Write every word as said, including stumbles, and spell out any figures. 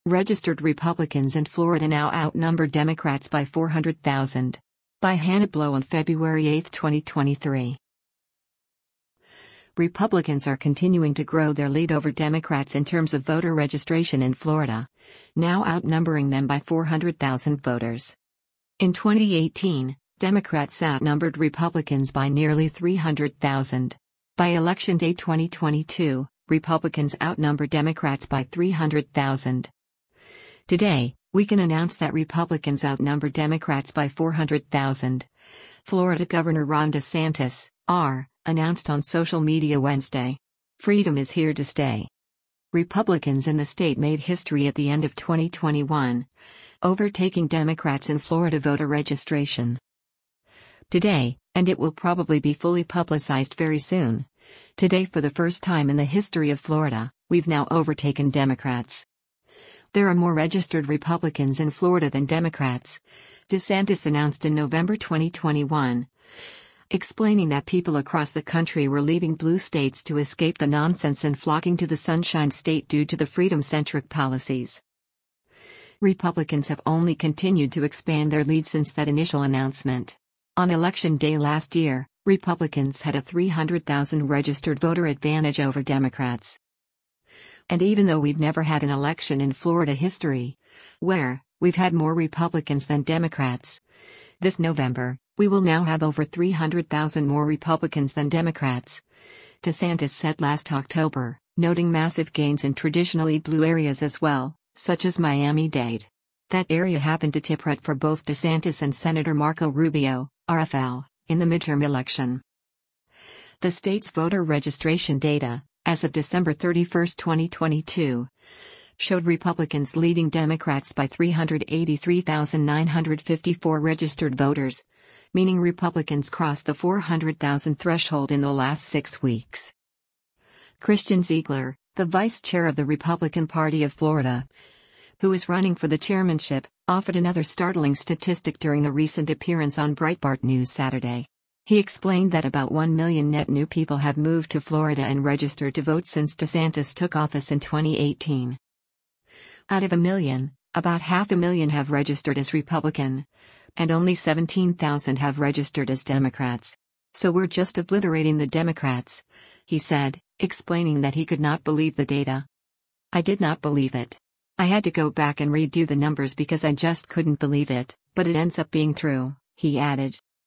Registered Republicans in Florida now outnumber Democrats by four hundred thousand. By Hannah Blow on February eighth, twenty twenty-three. Republicans are continuing to grow their lead over Democrats in terms of voter registration in Florida, now outnumbering them by four hundred thousand voters. In twenty eighteen, Democrats outnumbered Republicans by nearly three hundred thousand. By Election Day twenty twenty-two, Republicans outnumber Democrats by three hundred thousand. Today, we can announce that Republicans outnumber Democrats by four hundred thousand. Florida Governor Ron DeSantis, R., announced on social media Wednesday. Freedom is here to stay. Republicans in the state made history at the end of twenty twenty-one, overtaking Democrats in Florida voter registration. Today, and it will probably be fully publicized very soon, today for the first time in the history of Florida, we've now overtaken Democrats. There are more registered Republicans in Florida than Democrats, DeSantis announced in November twenty twenty-one, explaining that people across the country were leaving blue states to escape the nonsense and flocking to the Sunshine State due to the freedom-centric policies. Republicans have only continued to expand their lead since that initial announcement. On Election Day last year, Republicans had a three hundred thousand registered voter advantage over Democrats. And even though we've never had an election in Florida history where we've had more Republicans than Democrats, this November, we will now have over three hundred thousand more Republicans than Democrats, DeSantis said last October, noting massive gains in traditionally blue areas as well, such as Miami-Dade. That area happened to tip right for both DeSantis and Senator Marco Rubio, R F L, in the midterm election. The state's voter registration data, as of December thirty-first, twenty twenty-two, showed Republicans leading Democrats by three hundred eighty-three thousand nine hundred fifty-four registered voters, meaning Republicans crossed the four hundred thousand threshold in the last six weeks. Christian Ziegler, the vice chair of the Republican Party of Florida, who is running for the chairmanship, offered another startling statistic during a recent appearance on Breitbart News Saturday. He explained that about one million net new people have moved to Florida and registered to vote since DeSantis took office in twenty eighteen. Out of a million, about half a million have registered as Republican, and only seventeen thousand have registered as Democrats. So we're just obliterating the Democrats, he said, explaining that he could not believe the data. I did not believe it. I had to go back and redo the numbers because I just couldn't believe it, but it ends up being true, he added.